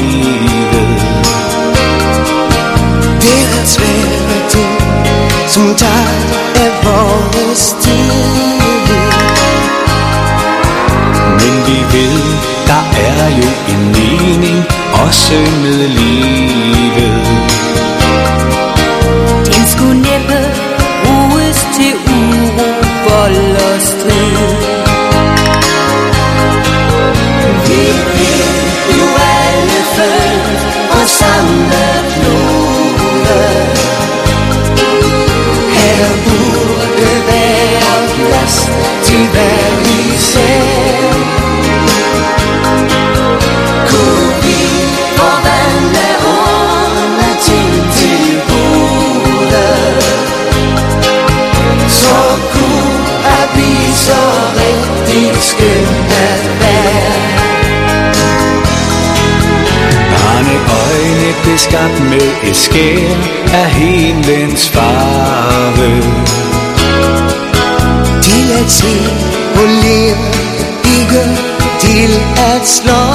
livet. Det er svære ting, som tager af vores tid. Men vi ved, der er jo en mening også med livet. Den skulle næppe bruges til uro, vold og strid. Vi er jo alle født på samme klode. Her burde være plads til hver især. Kunne vi forvandle ordene til gode, så kunne at blive så rigtig skønt at være. Barneøjne beskabt med et skær af himlens farve. Til at se og leve, ikke til at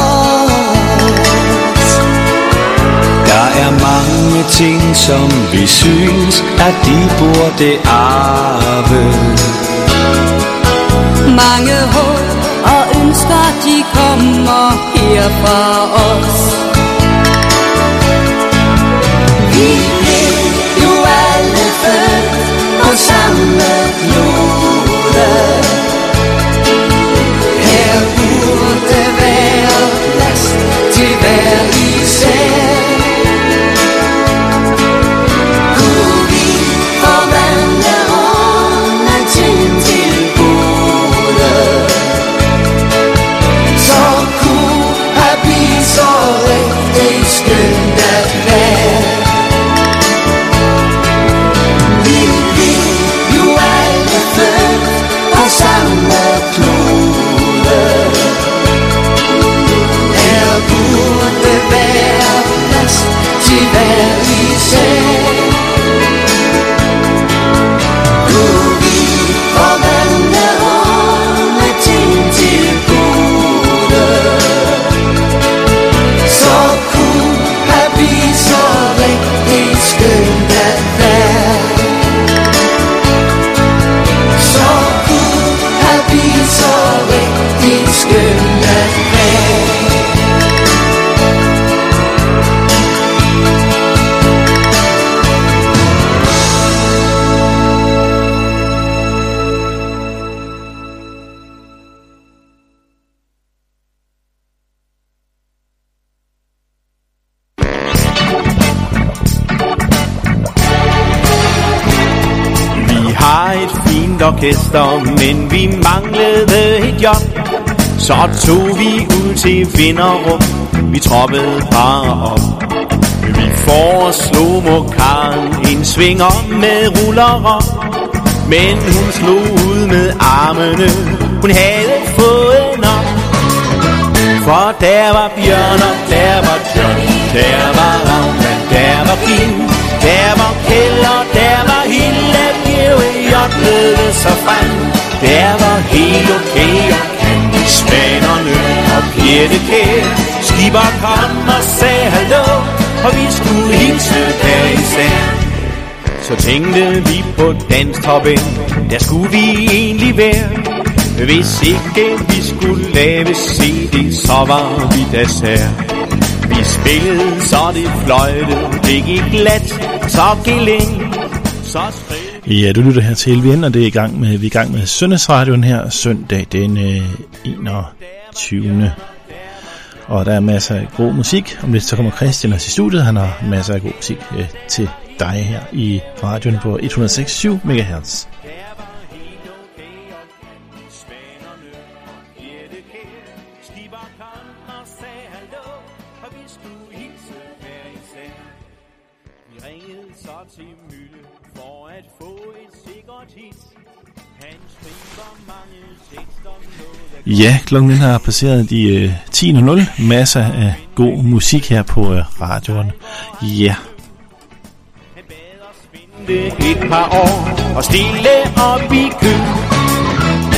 slås. Der er mange ting, som vi synes, at de burde arve. Mange håb og ønsker, de kommer her fra os. Vi er jo alle født på samme klode. Her burde være plads til hver især. Kunne vi forvandle ordene til gode, så kunne at blive så rigtig skønt at være. Vi er jo alle født på samme klode. Her burde være plads til hver især. Kunne vi forvandle ordene til gode, så kunne at blive så rigtig skønt at være. Så kunne at blive så rigtig skønt at være. Vi har et fint orkester, men vi manglede et job. Så tog vi ud til Vinderup, vi troppede bare op. Vi foreslog Mokaren en svinger med ruller, men hun slog ud med armene, hun havde fået nok. For der var Bjørn, og der var Johnny, der var Ravn, der var Kim, der var Kjeld, og der var Hille, jodlede sig frem. Der var helt okay, og Candy, Spanerne og Pjette Kjær. Skipper kom og sagde hallo, og vi skulle hilse hver især. Så tænkte vi på danstoppen, der skulle vi egentlig være. Hvis ikke vi skulle lave CD, så var vi da sær. Vi spillede, så det fløjte, det gik glat, så gilling, så skrev. Ja, du lytter her til LVN, og det er vi er i gang med Søndagsradioen her søndag den 21. Og der er masser af god musik. Om lidt så kommer Christian også i studiet. Han har masser af god musik til dig her i radioen på 106,7 MHz. Ja, klokken har passeret de 10:00. Masser af god musik her på radioen. Ja. Et par år og stille op i kø.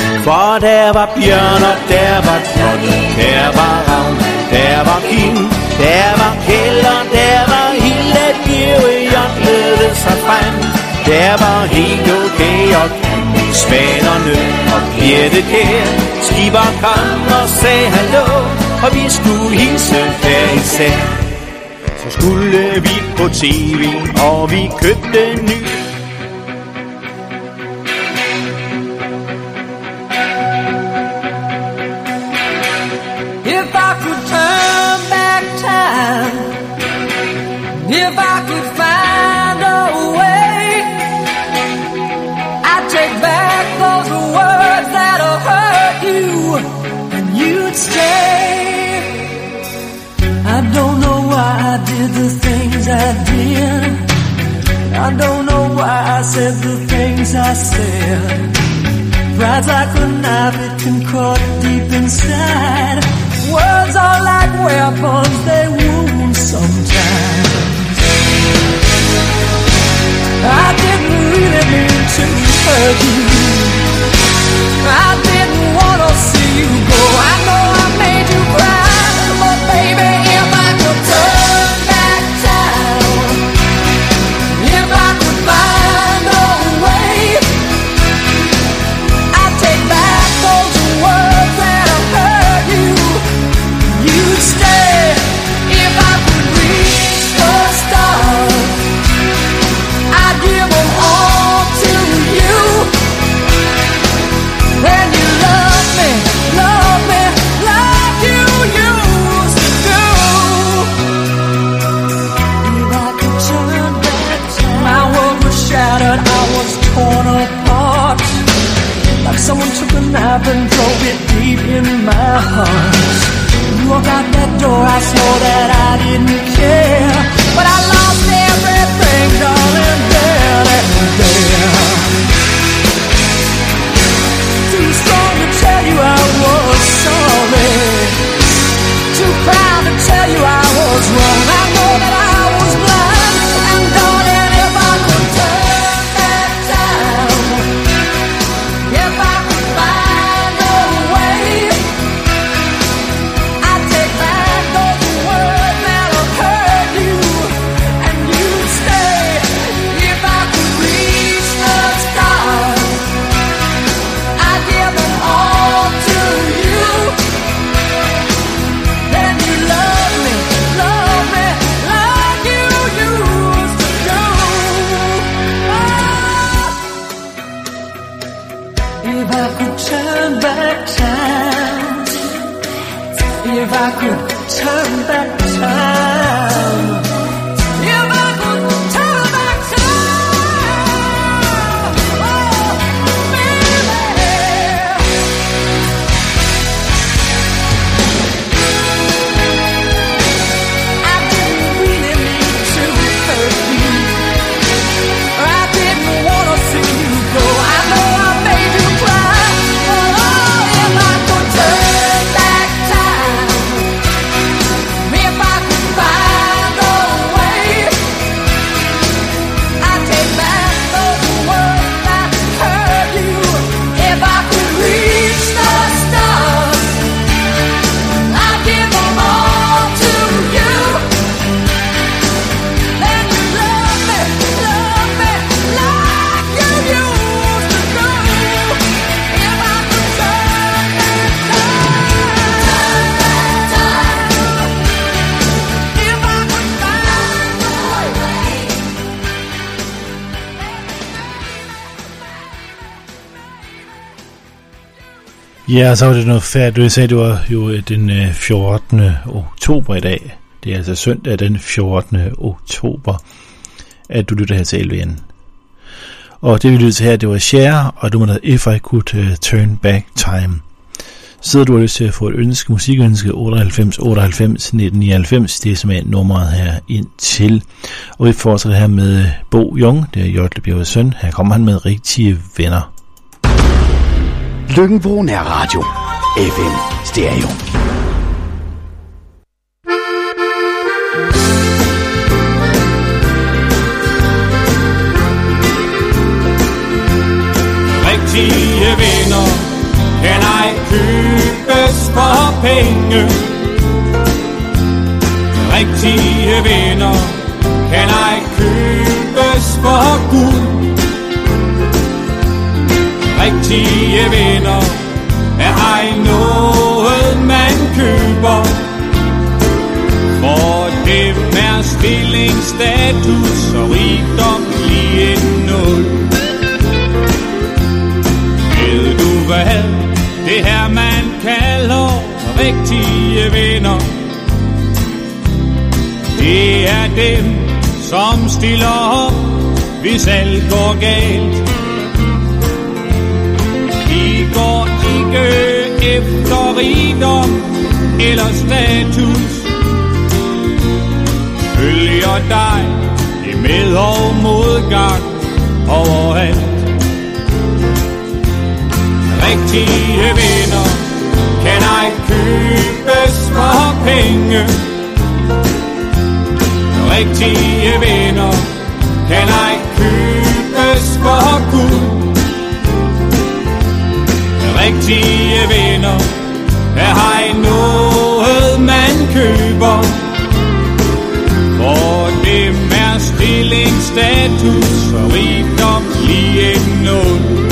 For der var Bjørn, og der var Johnny, der var Ravn, der var Kim, Der var kælder, der var ild, at bjerget ledte sig frem. Der var helt okay og svanerne og bjertekær. Skipper kom og sagde hallo, og vi skulle hilse hver især. Så skulle vi på tv, og vi købte ny. If I could turn back time, if I could find a way, I'd take back those words that'll hurt you, and you'd stay. I don't know why I did the things I did. I don't know why I said the things I said. Pride's like a knife, it can cut deep inside. Words are like weapons, they wound sometimes. I didn't really mean to hurt you. I didn't want to see you go. I know I made you cry, but baby, if I could turn back time, if I could find a way, I'd take back those words that have hurt you. You'd stay if I could reach the stars. I'd give them all to you. Then you love me like you used to do. If I could turn back time, my world was shattered, I was torn apart. Like someone took a knife and drove it deep in my heart. You walked out that door, I swore that I didn't care, but I lost everything, darling, there and there. Too strong to tell you I was sorry, too proud to tell you I was wrong. I know that I was blind, and darling, if I could turn back time, if I could find a way, I'd take back those words that'll hurt you, and you'd stay if I could reach the stars. I'd give them all to you. Then you love me like you used to do. If I could turn back time, if I could turn back time, if I could turn back time, oh, baby. I didn't really mean to hurt you. I didn't want to see you go. I know I made you cry, but oh, if I could turn back time, if I could find a way, I'd take back those words that hurt you. If I could reach the stars, I'd give them all to you. Then you love me like you used to do. If I could turn back time, if I could find a way. Ja, så var det noget færdigt. Du sagde, det var jo den 14. oktober i dag. Det er altså søndag den 14. oktober, at du lytter her til LVN. Og det vi lyttede til her, det var Cher, og du må da If I Could Turn Back Time. Sidder du og lyst til at få et ønske, musikønske 98 98 1999, det er simpelthen nummeret her ind til. Og vi fortsætter her med Bo Jung, det er Jørtlebjergs søn. Her kommer han med Rigtige Venner. Løkkenbro Nærradio. FM Stereo. Rigtige venner kan ej købes for penge. Rigtige venner kan ej købes for guld. Rigtige venner er ej noget man køber. For dem er stilling, status og rigdom lige en nul. Ved du hvad det her man kalder rigtige venner? Det er dem, som stiller op, hvis alt går galt. De går ikke efter rigdom eller status, følger dig i med- og modgang overalt. Rigtige venner kan ej købes for penge. Rigtige venner kan ej købes for guld. Rigtige venner er ej noget man køber. For dem er stilling, status og rigdom lige en nul.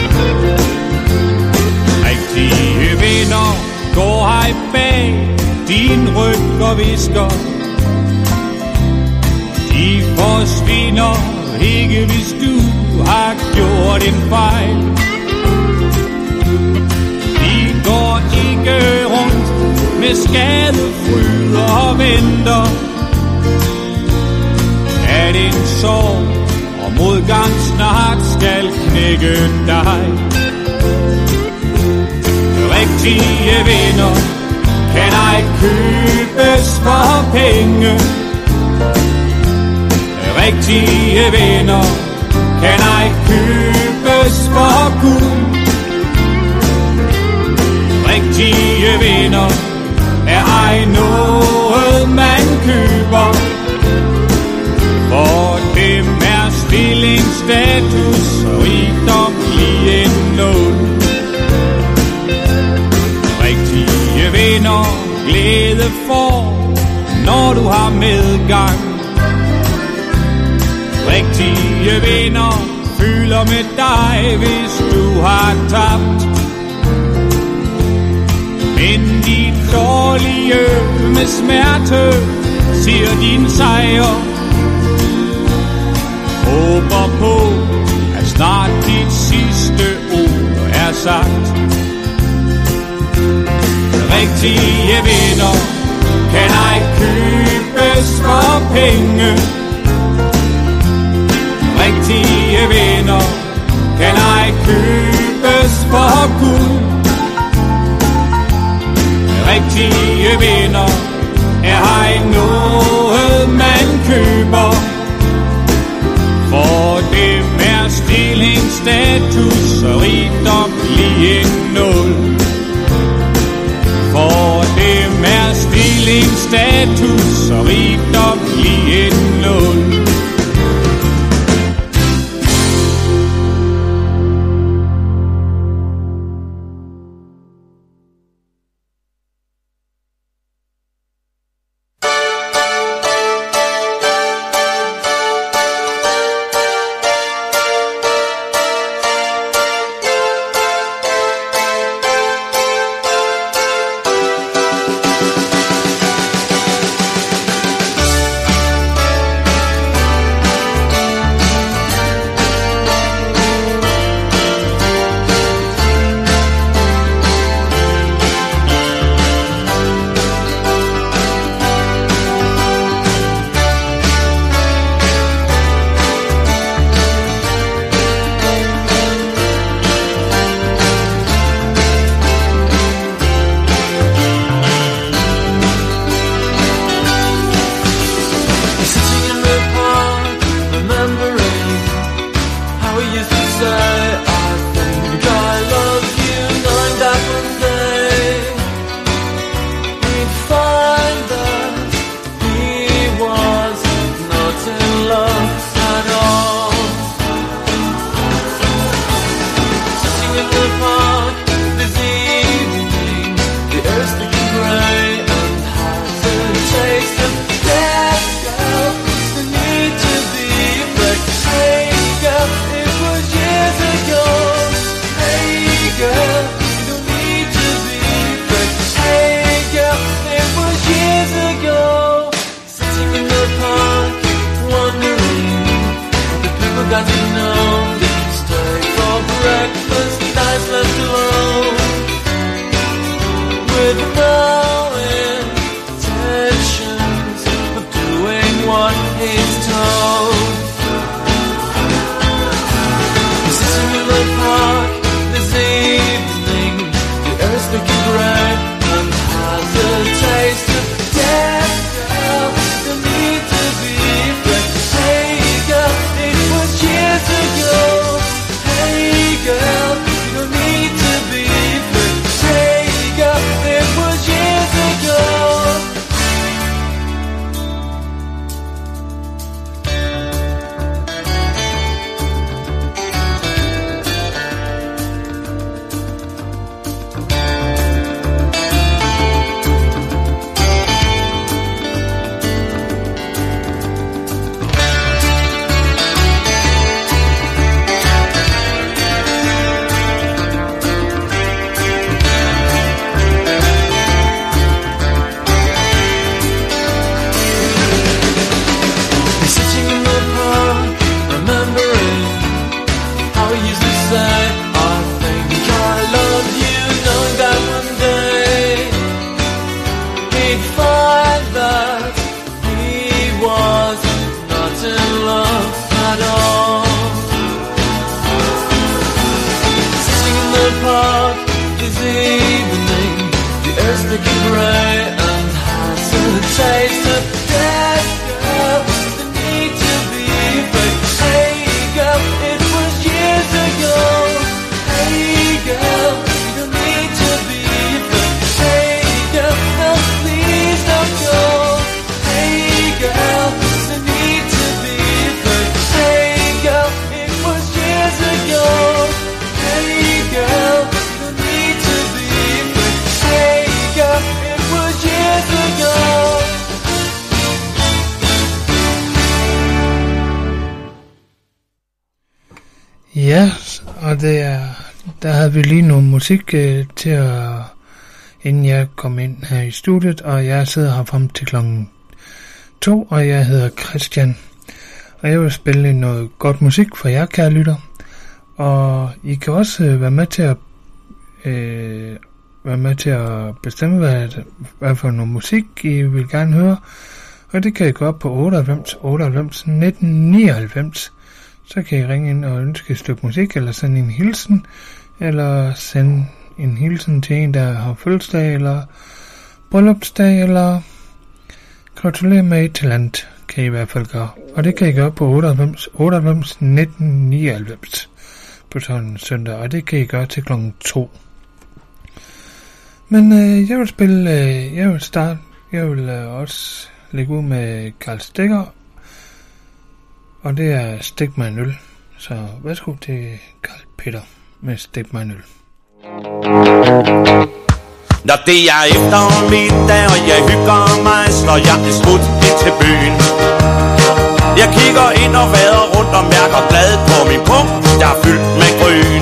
Rigtige venner går ej bag din ryg og visker. De forsvinder ikke, hvis du har gjort en fejl. De går ikke rundt med skadefryd og venter, at en sorg og modgang snart skal knække dig. Rigtige venner kan ej købes for penge. Rigtige venner kan ej købes for guld. Rigtige venner er ej noget man køber. For dem er stilling, status og rigdom lige en nul. Rigtige venner glæde for, når du har medgang. Rigtige venner føler med dig, hvis du har tabt. Men de dårlige med smerte siger din sejr. Håber på, at snart dit sidste ord er sagt. Rigtige venner kan ej købes for penge. Rigtige venner kan ej købes for guld. Rigtige venner er ej noget man køber. For dem er stilling, status og rigdom lige en nul. For dem er stilling, status og rigdom lige en nul. can pray and hard to taste the death, girl. The need to be free. Hey girl, it was years ago. Hey girl, you don't need to be free. Hey girl, no, please don't go. Hey girl, the need to be free. Hey girl, it was years ago. Hey girl, you don't need to be free. Hey girl, it was years ago. Ja, og der havde vi lige noget musik til at, inden jeg kom ind her i studiet, og jeg sidder her frem til klokken 2, og jeg hedder Christian, og jeg vil spille noget godt musik for jer, kære lytter, og I kan også være med til at bestemme, hvad for noget musik I vil gerne høre, og det kan I gå op på 98 98 19 99. Så kan I ringe ind og ønske et stykke musik, eller sende en hilsen, eller sende en hilsen til en, der har fødselsdag, eller bryllupsdag, eller gratulere med et eller andet, kan I i hvert fald gøre. Og det kan I gøre på 98 98 19 99 på sådan en søndag, og det kan I gøre til klokken 2. Men jeg vil også lægge ud med Karl Stikker, og det er Stik mig en øl. Så værsgo til Karl Peter med Stik mig en øl. Når det er eftermiddag, og jeg hygger mig, slår jeg et smut ind til byen. Jeg kigger ind og vader rundt og mærker bladet på min pung, der er fyldt med grøn.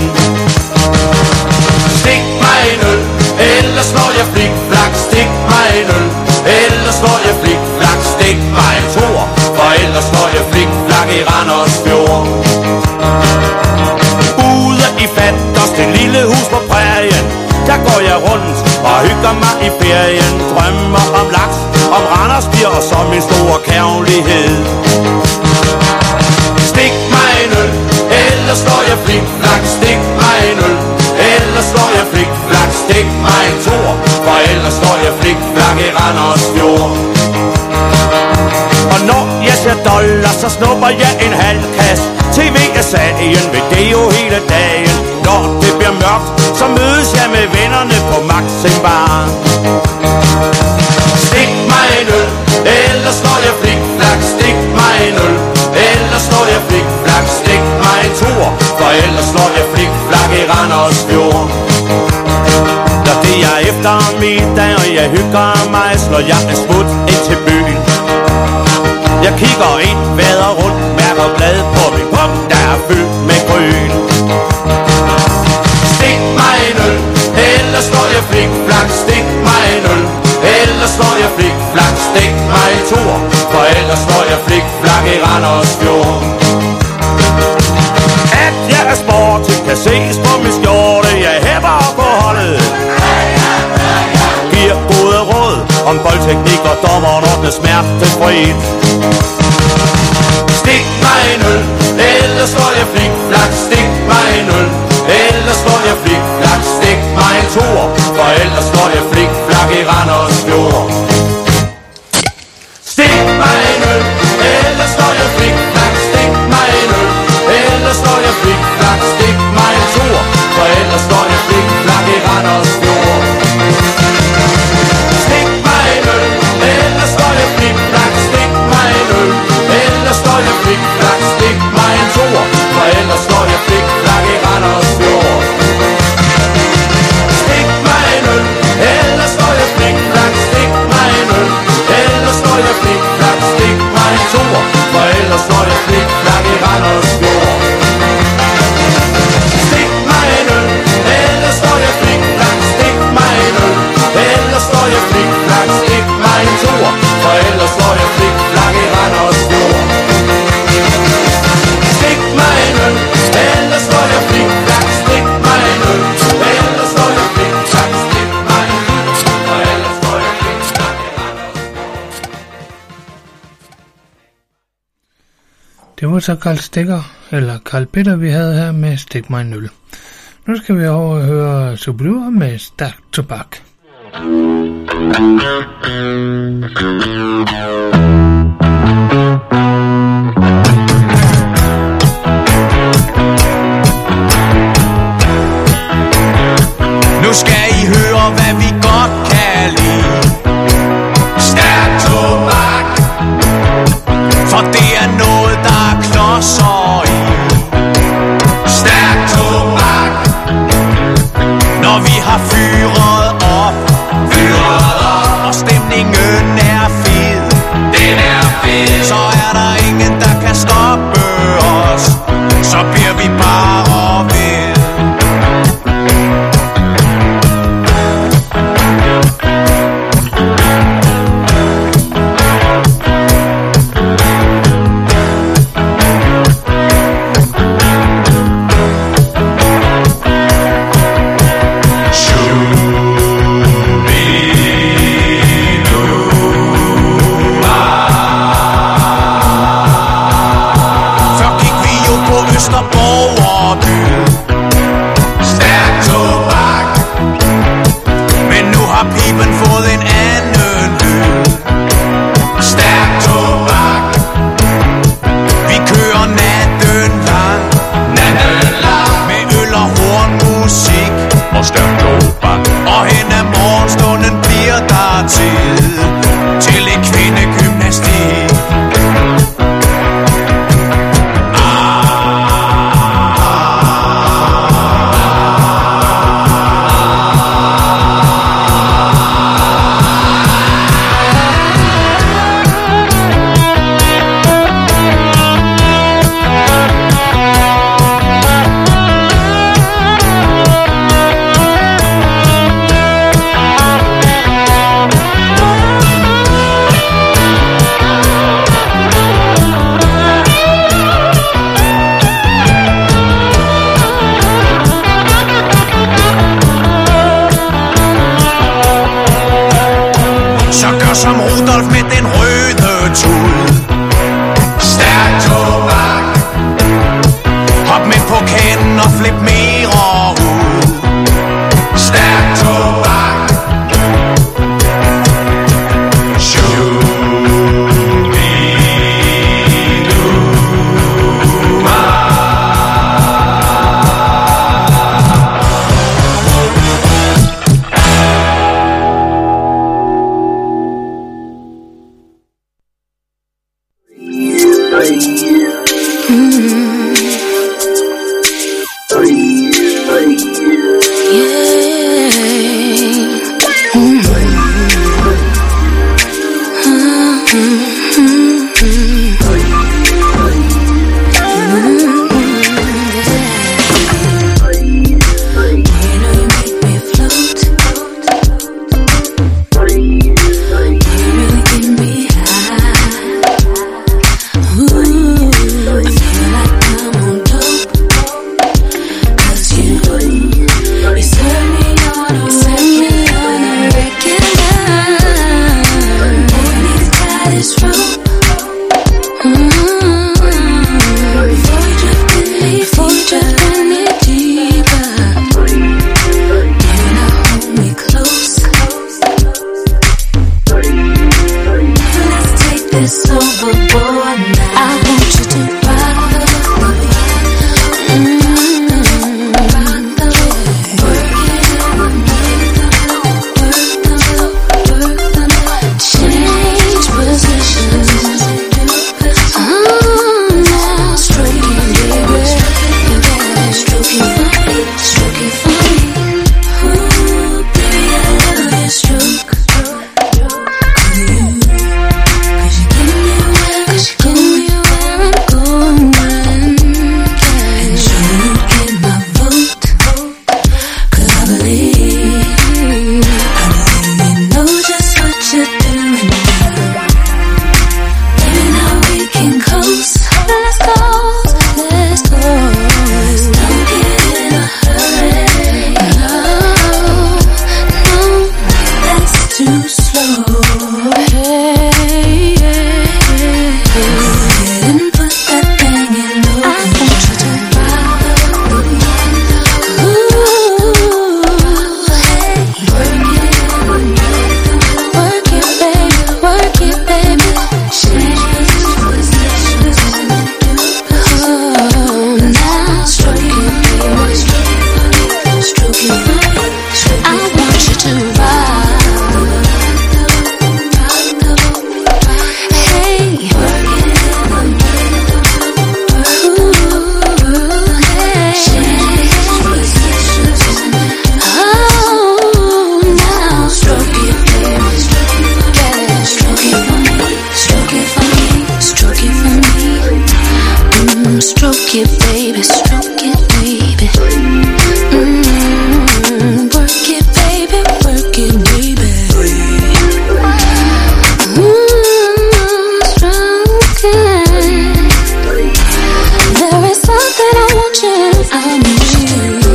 Stik mig en øl, ellers slår jeg flik-flak. Stik mig en øl, ellers slår jeg flik-flak. Stik mig en tor, for ellers slår jeg flik-flak i Randers Fjord. Ude i Fanders, det lille hus på prærien, der går jeg rundt og hygger mig i ferien. Drømmer om laks, om Randers bier og som min store kærlighed. Stik mig en øl, ellers slår jeg flik-flak. Stik mig en øl, ellers slår jeg flik-flak. Stik mig en tor, for ellers slår jeg flik-flak i Randers Fjord. Og når jeg ser dollars, så snupper jeg en halv kasse. TV er sagen, ved det jo hele dagen. Når det bliver mørkt, så mødes jeg med vennerne på Maxim Bar. Stik mig en øl, ellers slår jeg flik-flak. Stik mig en øl, ellers slår jeg flik-flak. Stik mig en tor, for ellers slår jeg flik-flak i Randers Fjord. Når det er eftermiddag, og jeg hygger mig, slår jeg en smut ind til byen. Jeg kigger ind, vader rundt, mærker bladet på min pung, der er fyldt med grøn. Stik mig en øl, ellers slår jeg flik-flak. Stik mig en øl, ellers slår jeg flik-flak. Stik mig en tor, for ellers slår jeg flik-flak i Randers Fjord. At jeg er sportig, kan ses på min skjorte, jeg hæpper på holdet. Giver gode råd om boldteknik og dommeren ordner smertefrit. Stik mig en øl, ellers slår jeg flik-flak. Stik mig en øl, ellers slår jeg flik-flak. Stik mig en tor, for ellers slår jeg flik-flak i Randers Fjord. Stik mig en øl, ellers slår jeg flik-flak. Stik mig en øl, ellers slår jeg flik-flak. Stik mig en tor, for ellers slår jeg flik-flak i Randers Fjord. Stik mig en øl, ellers slår jeg flik-flak. Stik mig en øl, ellers slår jeg flik-flak. Stik mig en tor, for ellers slår jeg flik-flak i Randers Fjord. Stik mig en øl, ellers slår jeg flik-flak. Stik mig en øl, ellers slår jeg flik-flak. Stik mig en tor, for ellers slår jeg flik-flak i Randers Fjord. Stik mig en øl, ellers slår jeg flik-flak. Stik mig en øl, ellers slår jeg flik-flak. Stik mig en tor, for ellers slår jeg flik-flak i Randers Fjord. Stik mig en øl, ellers slår jeg flik-flak. Stik mig en øl, ellers slår jeg flik-flak. Stik mig en øl, for ellers slår jeg flik-flak i Randers Fjord. Det var så Karl Stikker, eller Karl Peter, vi havde her med Stik mig en øl. Nu skal vi over og høre Sublue med Stærk Tobak. Nu skal I høre, hvad vi godt kan lide. Stærk tobak, for det er noget, der er klodser i. Stærk tobak, når vi har fyret op, og stemningen er fed. Den er fed. Så er der ingen, der kan stoppe os. Så bliver vi bare ved. Og hen ad morgenstunden bliver der tid til et kvindegymnastik. Som Rudolf med den røde tud. Stærk tobak, hop med på kanden og flip mere ud. Stærk tobak, it, baby, stroke it, baby. Work it, baby, work it, baby. Stroke it. There is something I want you, I need you.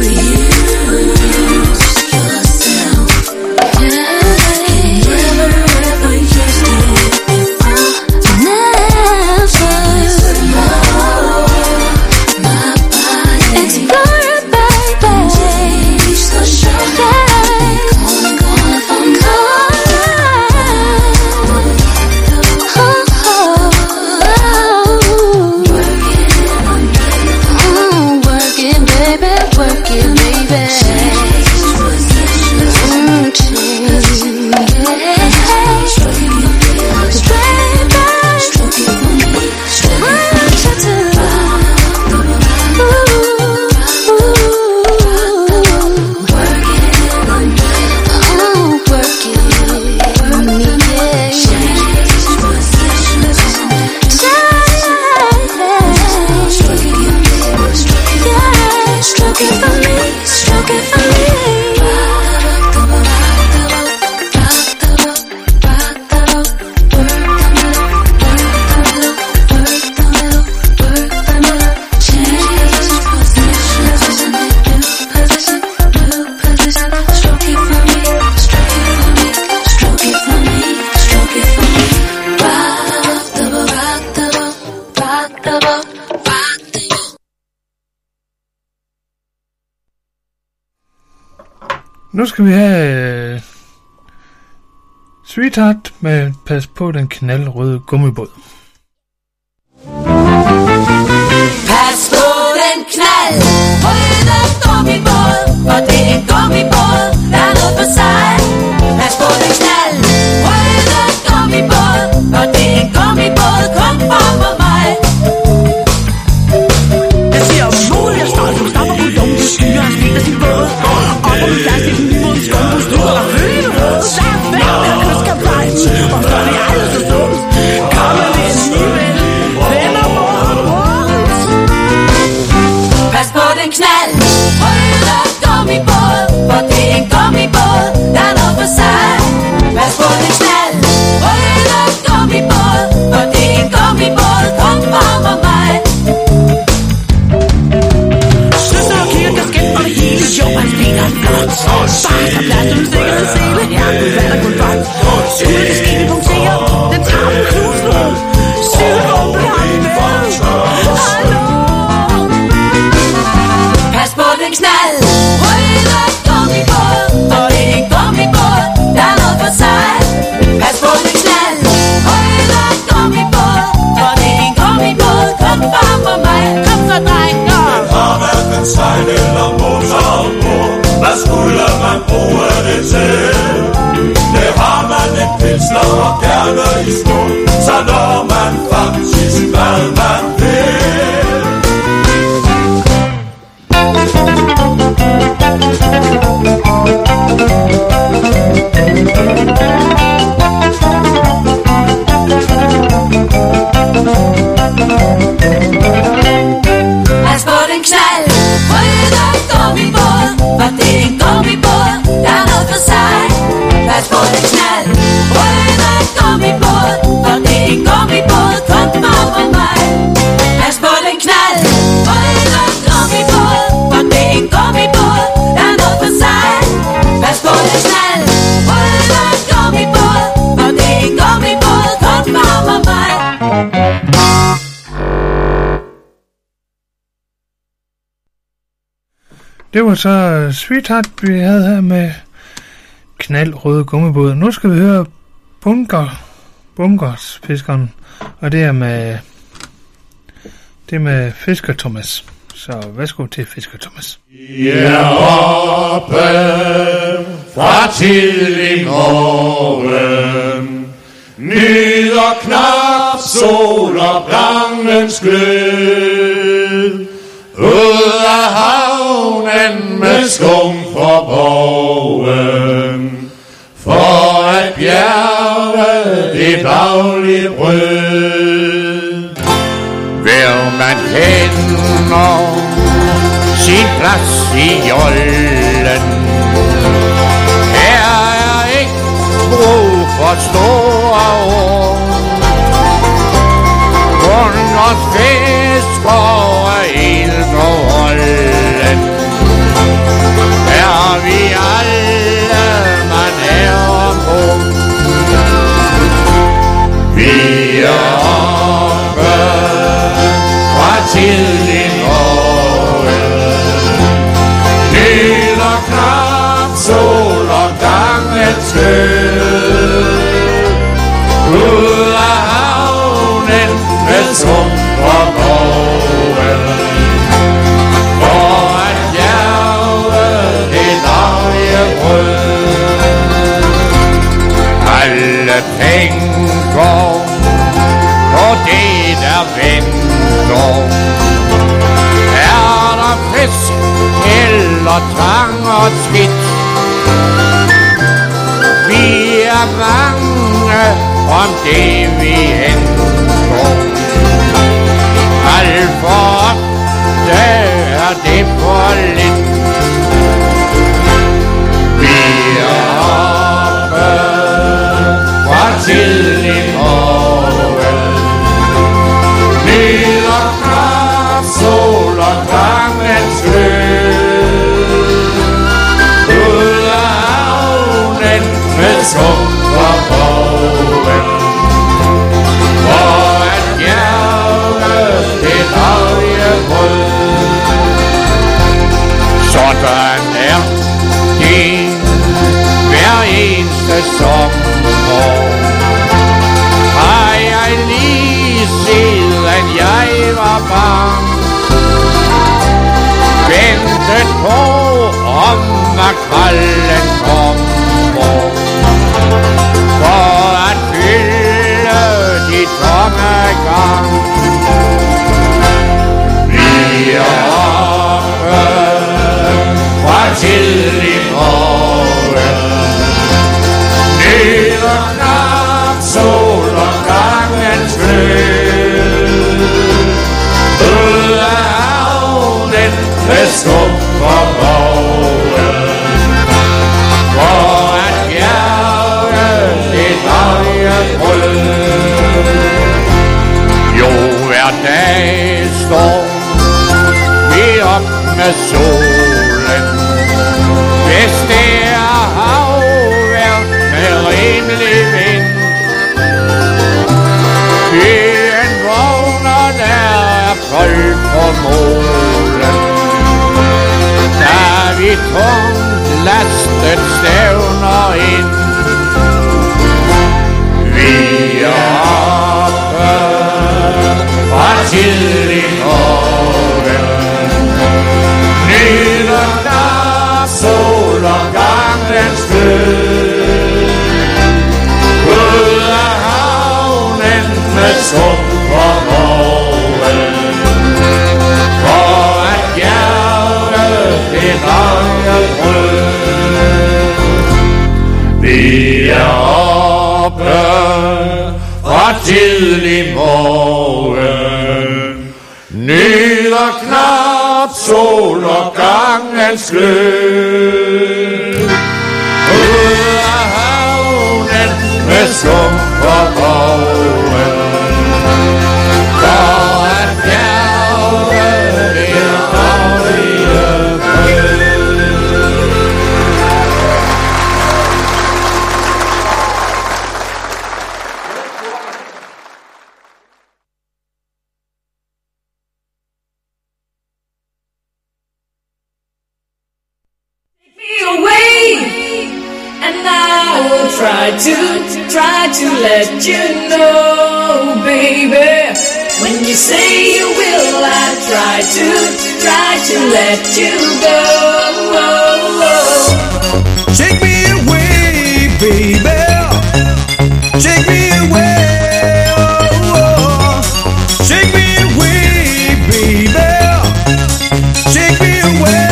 Nu skal vi have Sweetheart med Pas på den knaldrøde gummibåd. Pas på den knaldrøde gummibåd, for det er en gummibåd, der er noget for sig. Pas på den knaldrøde gummibåd, for det er en gummibåd, kun for mig. Jeg ser mål, jeg står som stopper på jorden, det skyer, han splitter sin båd. Og på min plads, det er den nye måde, skål på stykker og høne. Så er væk, der kysker vejen, og så er det aldrig så sundt. Kommer det alligevel, vender båden rundt. Pas på den knaldrøde gummibåd, for det er en gummibåd, der er noget for sig. Pas på den knaldrøde gummibåd, for det er en gummibåd, kun for mig. Søster og kigger kasket og det hele sjov, hans ben er flot. Bare så plads, du sikkerhed sele, her kunne vand og kun godt. Skulle det ske, vi punkterer, den tager den knusnål. Sylvumpe har vi med. Hallo. Pas på den knaldrøde gummibåd, for det er en gummibåd, der er noget for sig. Pas på den knaldrøde gummibåd, for det er en gummibåd, kun for mig. Kom så, drenger. Har hverken sejl eller motorbord. Hvad skulle man bruge det til? Det har man en pilsner og gerne i skål. Så når man faktisk hvad man vil. Pas på den knaldrøde gummibåd, for det er en gummibåd, der er noget for sig. Pas på den knaldrøde gummibåd, for det er en gummibåd, kun for mig. Pas på den knaldrøde gummibåd, for det er en gummibåd, der er noget for sig. Pas på den knaldrøde gummibåd, for det er en gummibåd, kun for mig. Det var så Sweetheart, vi havde her med knaldrøde gummibåd. Nu skal vi høre Bunkersfiskeren, og det er med Fisker Thomas. Så værsgo til Fisker Thomas. Heroppe fra tidlig morgen nyder knap sol og blangens glød. Ud af havnen med skum for borgen, for at bjerge det daglige brød. Vil man kende savner sin plads i jollen. Her er ikke brug for store ord. Grundens fisker er ild på rollen. Er vi alle, man er ombord. Vi er oppe fra tidlig morgen. Nyder knap sol og gangens skød. Ud af havnen med sum og gården. For at jage det daglige brød. Alle tænker på det der venter. Er der fisk eller tang og skidt? Vi er mange om det vi henter. Alt for ofte er det for lidt. Vi er oppe fra tidlig morgen. Nyder knap sol og gangens glød. Ud af havnen med skum og bogen. For at jage det daglige brød. Sådan er det hver eneste sommer. Har jeg lige siden jeg var barn ventet på om makrellen kommer for at fylde de tomme garn. Vi er oppe fra tidlig morgen. Nyder knap sol og gangens glød. Ud af havnen med skum og bogen. For at jage det daglige brød. Jo, hver dag står vi op med solen. Hvis det er havvejr med rimelig vind. Byen vågner, der er kold på målen. Da vi tungt lastet stævner ind. Vi er oppe fra tidlig morgen. Nyder knap sol og gangens glød. Ud af havnen med skum og bogen. For at jage det daglige brød. Vi er oppe fra tidlig morgen. Nyder knap sol og gangens glød. Ud af havnen med skum og bogen. For at jage det daglige brød. Try to let you know, baby. When you say you will, I try to let you go. Take me away, baby. Take me away. Take me away, baby. Take me away.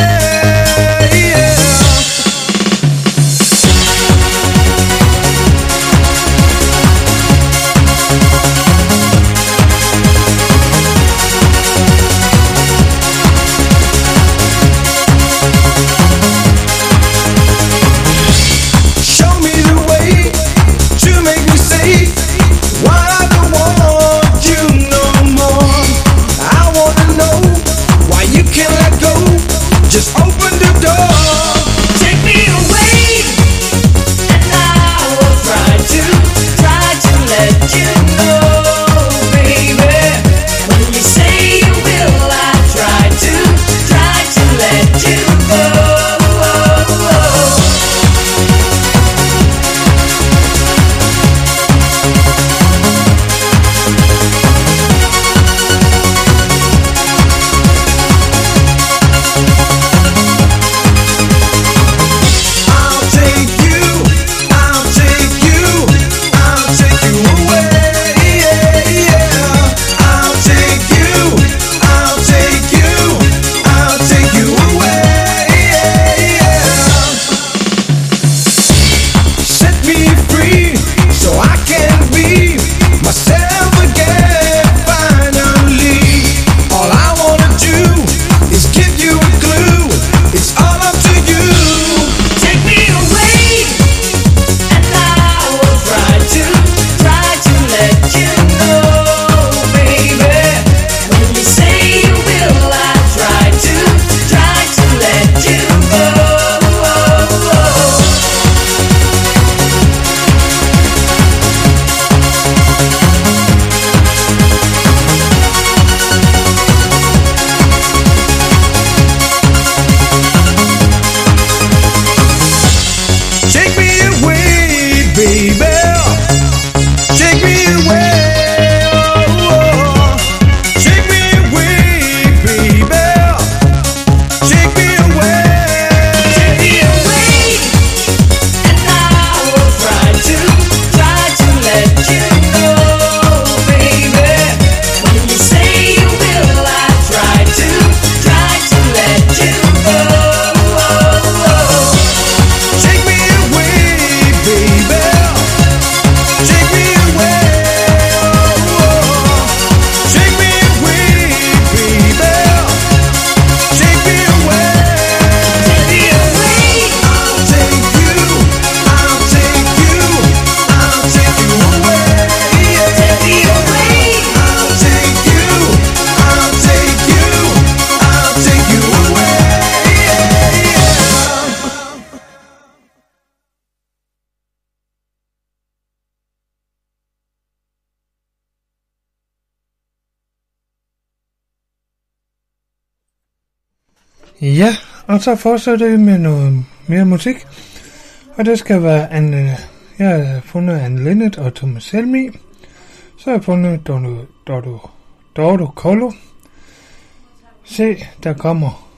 Ja, og så fortsætter vi med noget mere musik. Og det skal være jeg har fundet Anne Linnet og Thomas Helmig. Så har jeg fundet Dordo Colo. Se, der kommer.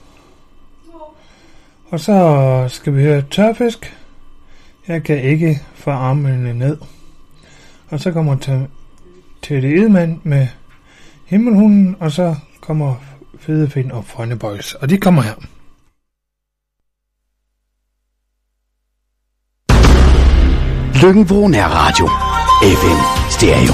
Og så skal vi høre Tørfisk. Jeg kan ikke få armene ned. Og så kommer Teddy Edman med Himmelhunden. Og så kommer Fede Finn og Frønne Boys. Og de kommer her. Løkkenbro Nærradio. FM Stereo.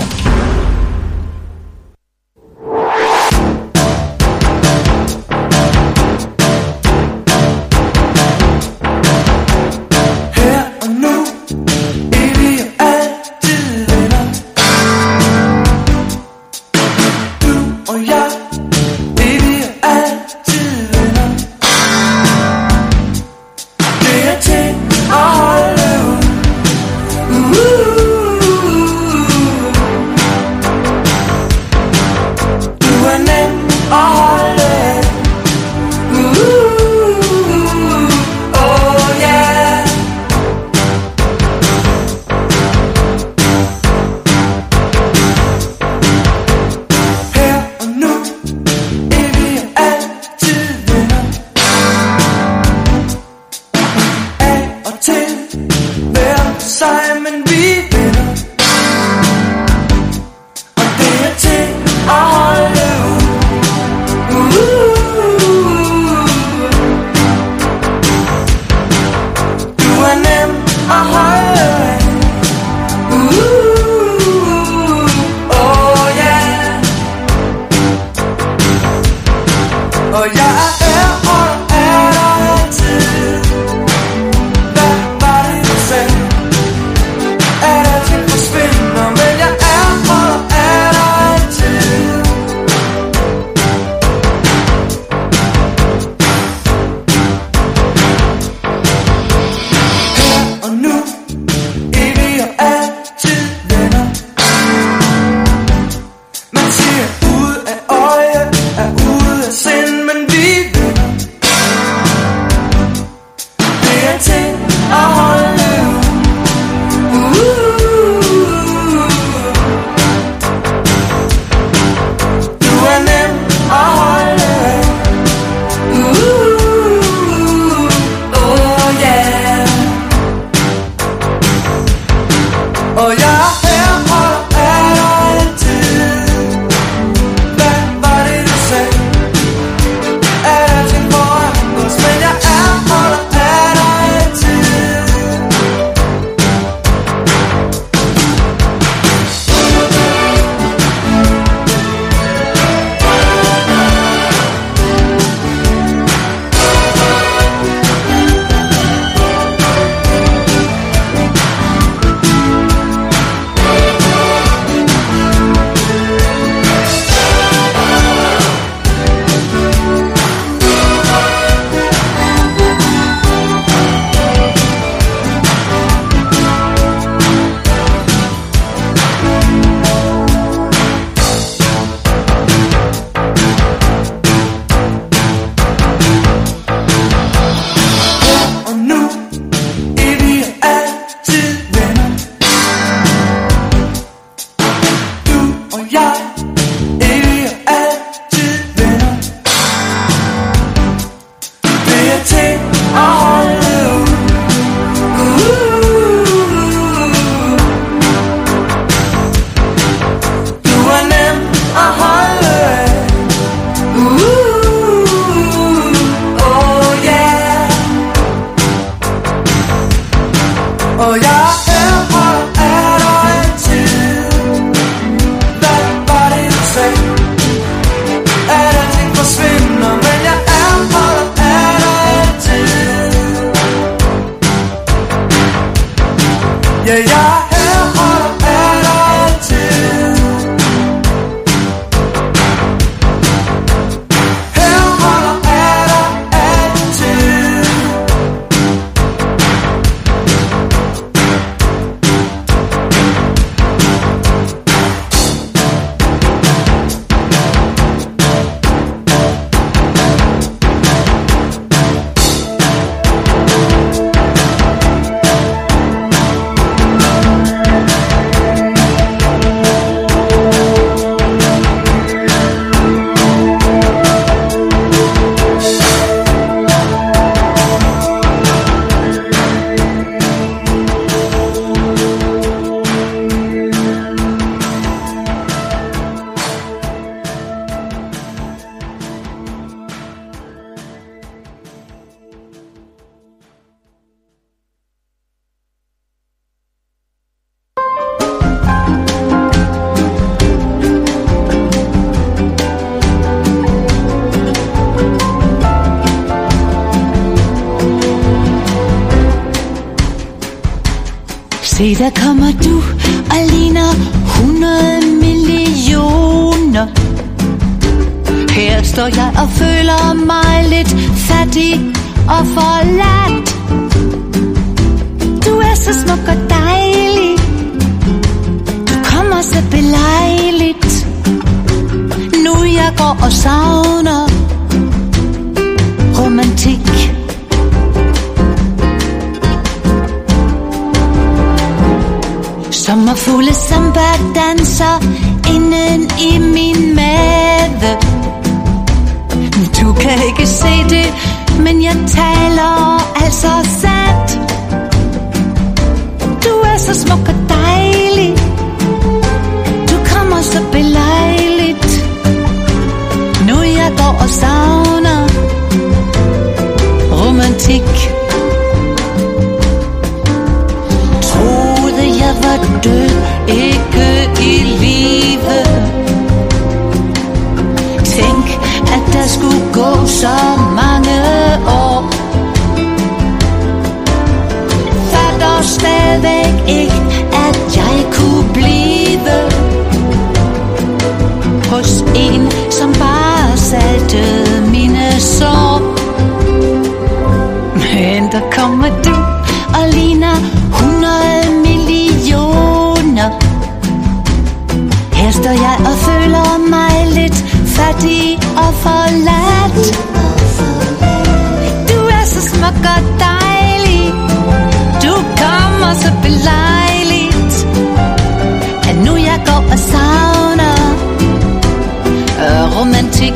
Se, der kommer du og ligner 100 millioner. Her står jeg og føler mig lidt fattig og forladt. Du er så smuk og dejlig, du kommer så belejligt. Nu jeg går og savner romantik. Sommerfugle samba danser inden i min mave. Du kan ikke se det, men jeg taler altså sandt. Du er så smuk og dejlig, du kommer så belejligt. Nu jeg går og savner romantik. Troede jeg var død, ikke i live. Tænk, at der skulle gå så mange år. Fatter stadigvæk ikke, at jeg kunne blive hos en, som bare salte mine sår. Men der kommer du og ligner 100 millioner. Her står jeg og føler mig lidt fattig og forladt. Du er så smuk og dejlig, du kommer så belejligt, at nu jeg går og savner romantik.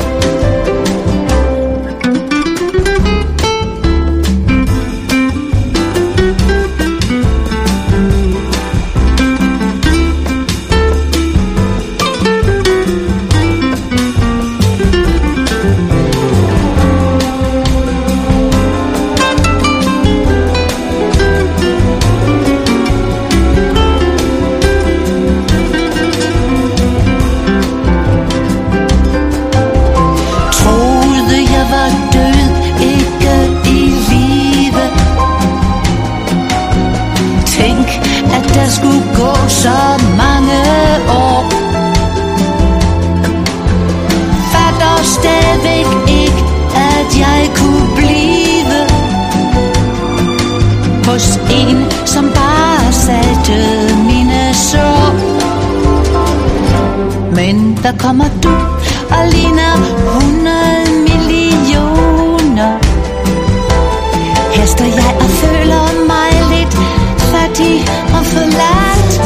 Der kommer du og ligner 100 millioner. Her står jeg og føler mig lidt fattig og forladt.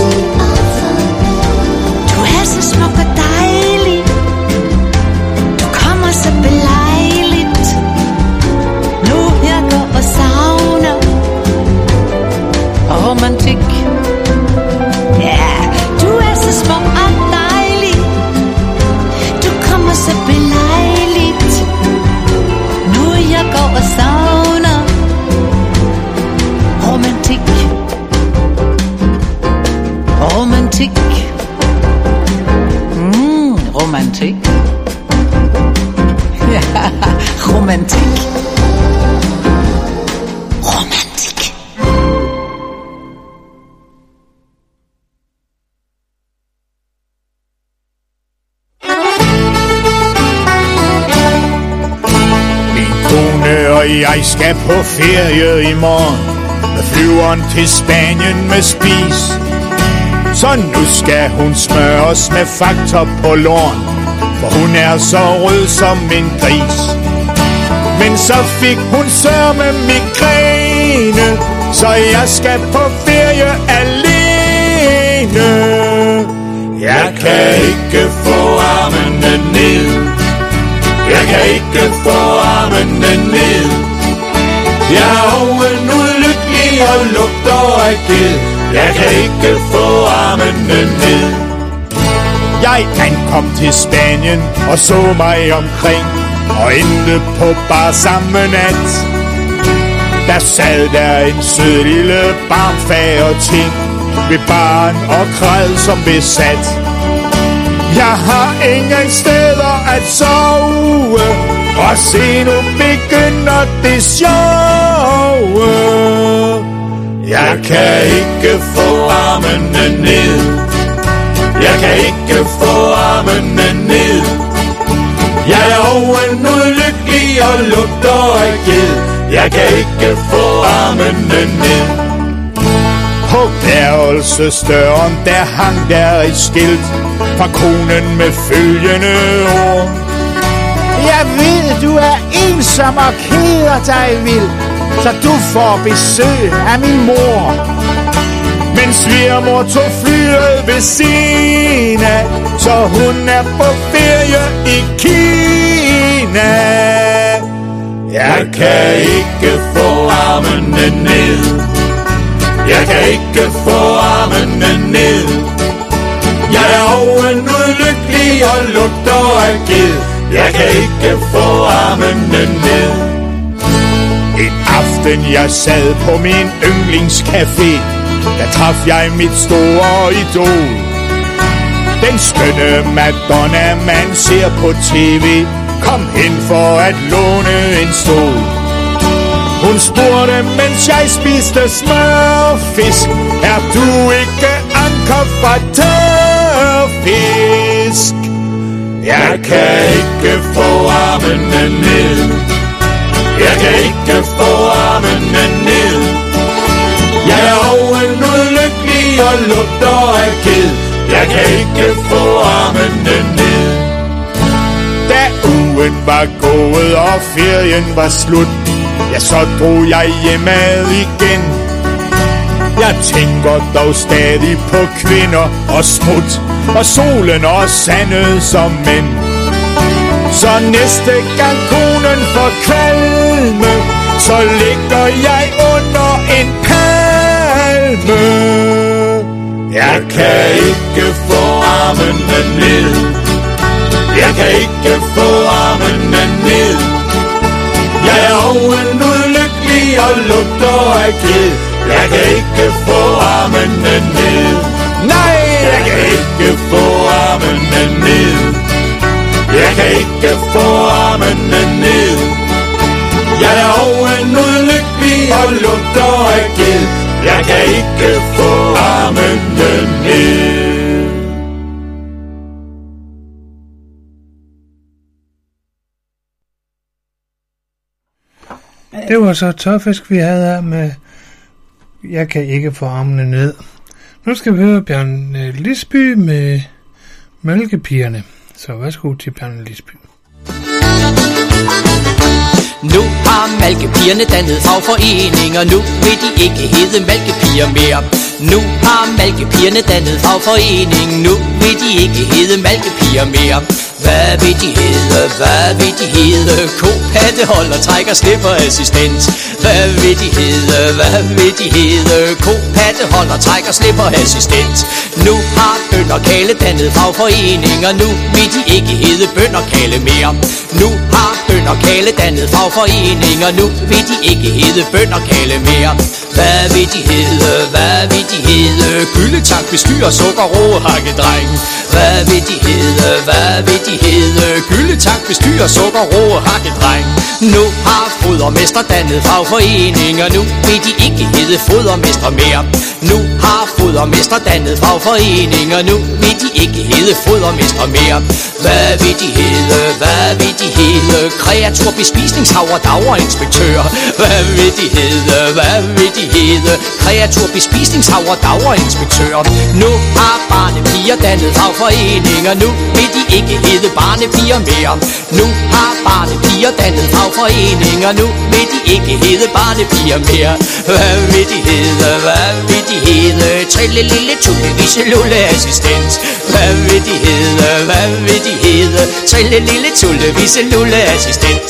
Du er så smuk og dejlig, du kommer så belejligt. Nu jeg går og savner romantik. Ja, du er så smuk og dejlig, så belejligt. Nu jeg går og savner romantik. Romantik. Romantik. Ja, romantik. Romantik. Jeg skal på ferie i morgen med flyveren til Spanien med spis. Så nu skal hun smøres med faktor på låren, for hun er så rød som en gris. Men så fik hun sørme migræne, så jeg skal på ferie alene. Jeg kan ikke få armene ned, jeg kan ikke få armene ned. Jeg er oven ulykkelig og lugter af ged. Jeg kan ikke få armene ned. Jeg ankom til Spanien og så mig omkring, og endte på bar samme nat. Der sad der en sød lille barmfager ting ved baren og græd som besat. Jeg har ingen steder at sove, og se nu begynder det sjove. Jeg kan ikke få armene ned. Jeg kan ikke få armene ned. Jeg er ovenudlykkelig og lugter af ged. Jeg kan ikke få armene ned. På værelsesdøren, der hang der et skilt fra konen med følgende ord: Jeg ved, du er ensom og keder dig vild, så du får besøg af min mor. Men svigermor tog flyet ved siden af, så hun er på ferie i Kina. Jeg kan ikke få armene ned. Jeg kan ikke få armene ned. Jeg er ovenudlykkelig og lugter af ged. Jeg kan ikke få armene ned. En aften jeg sad på min yndlingscafé, der traf jeg mit store idol. Den skønne Madonna, man ser på tv, kom hen for at låne en stol. Hun spurgte, mens jeg spiste smørfisk: Er du ikke anker fra tørfisk? Jeg kan ikke få armene ned. Jeg kan ikke få armene ned. Jeg er ovenudlykkelig og lugter af ged. Jeg kan ikke få armene ned. Da ugen var gået og ferien var slut, ja, så drog jeg hjemad igen. Jeg tænker dog stadig på kvinder og smut, og solen og sandet som mænd. Så næste gang konen får kvalme, så ligger jeg under en palme. Jeg kan ikke få armene ned. Jeg kan ikke få armene ned. Jeg er ovenudlykkelig og lugter af ged. Jeg kan ikke få armene ned. Nej, jeg kan ikke få armene ned. Jeg kan ikke få armene ned. Jeg er ovenudlykkelig og lugter af ged. Jeg kan ikke få armene ned. Det var så tørfisk, vi havde her med Jeg kan ikke få armene ned. Nu skal vi høre Bjørn Lisby med Mælkepigerne. Så værsgo til Bjørn Lisby. Nu har Mælkepigerne dannet fagforeninger. Nu vil de ikke hedde Mælkepiger mere. Nu har Mælkepigerne dannet fagforening. Nu vil de ikke hedde Mælkepiger mere. Hvad vil de hedde? Hvad vil de hedde? Kopatteholder, trækker, slipper, assistent. Hvad vil de hedde? Hvad vil de hedde? Kopatteholder, trækker, slipper, assistent. Nu har Bønderkale dannet fagforeninger. Nu vil de ikke hedde Bønderkale mere. Nu har Bønderkale dannet fagforeninger. Nu vil de ikke hedde Bønderkale mere. Hvad vil de hedde? Hvad vil de hedde? Gyldetank, bestyrer, sukker, råhakkedreng. Hvad vil de hedde? Hvad vil de hedde? Gyldetank, bestyrer, sukker, råhakkedreng. Nu har fodermester dannet fagforeninger. Nu vil de ikke hedde fodermester mere. Nu har fodermester dannet fagforeninger. Nu vil de ikke hedde fodermester mere. Hvad vil de hedde? Hvad vil de hedde? Kreatur, bespisningshavre, dagerinspektør. Hvad vil de hedde? Hvad vil de hedde? Kreatur, bespisningshavre, dagerinspektør. Nu har barnepiger dannet fagforeninger. Nu vil de ikke hedde barnepiger mere. Nu har barnepiger dannet fagforeninger. Nu vil de ikke hedde barnepiger mere. Hvad vil de hedde? Hvad vil de hedde? Trille lille tulle, vise lulle assistent. Hvad vil de hedde? Hvad vil de hedde? Trille lille tulle, vise lulle assistent.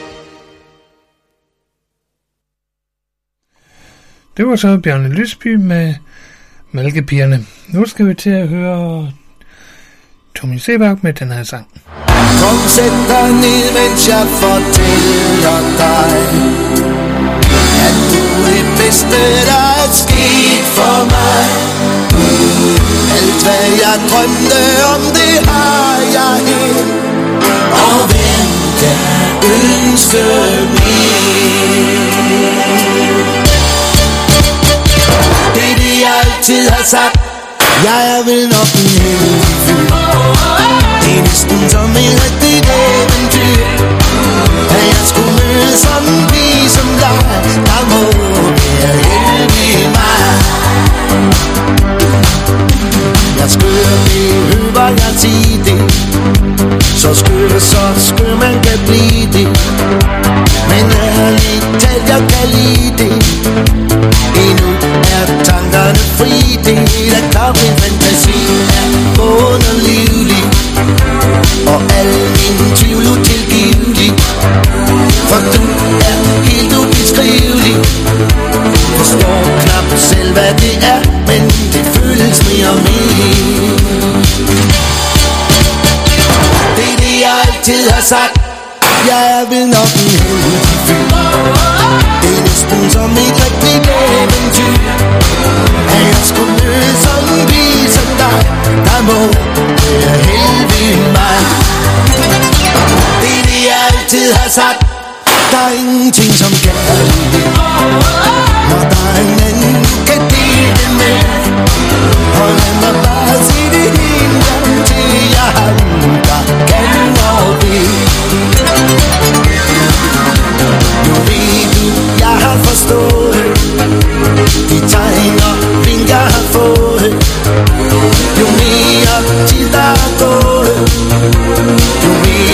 Det var så Bjørn Lisby med Mælkepigerne. Nu skal vi til at høre Tommy Sebak med den her sang. Kom, sæt dig ned, mens jeg fortæller dig, at du det bedste, der er sket for mig. Alt hvad jeg drømte om, det har jeg her. Og hvem kan ønske mere? har sagt, jeg er vel nok en heldig fyr. Det er næsten som et rigtigt eventyr, at jeg skulle møde sådan en pige som dig. Der må være heldig mig. Jeg skør det, høber jeg sige det. Så skør man kan blive det. Men ærligt talt, jeg kan lide det. Endnu er tankerne fri. Det er klart, min fantasi er underlivlig. Og al min tvivl utilgivelig. For du er helt ubeskrivelig. Forstår knap selv hvad det er, men det føles mere og mere. Det er det jeg altid har sagt, jeg er vel nok en heldig fyr. Det er næsten som et rigtigt eventyr, at jeg skulle møde sådan en pige som dig. Der må være heldig mig. Det er det jeg altid har sagt, der er ingenting som kærlighed.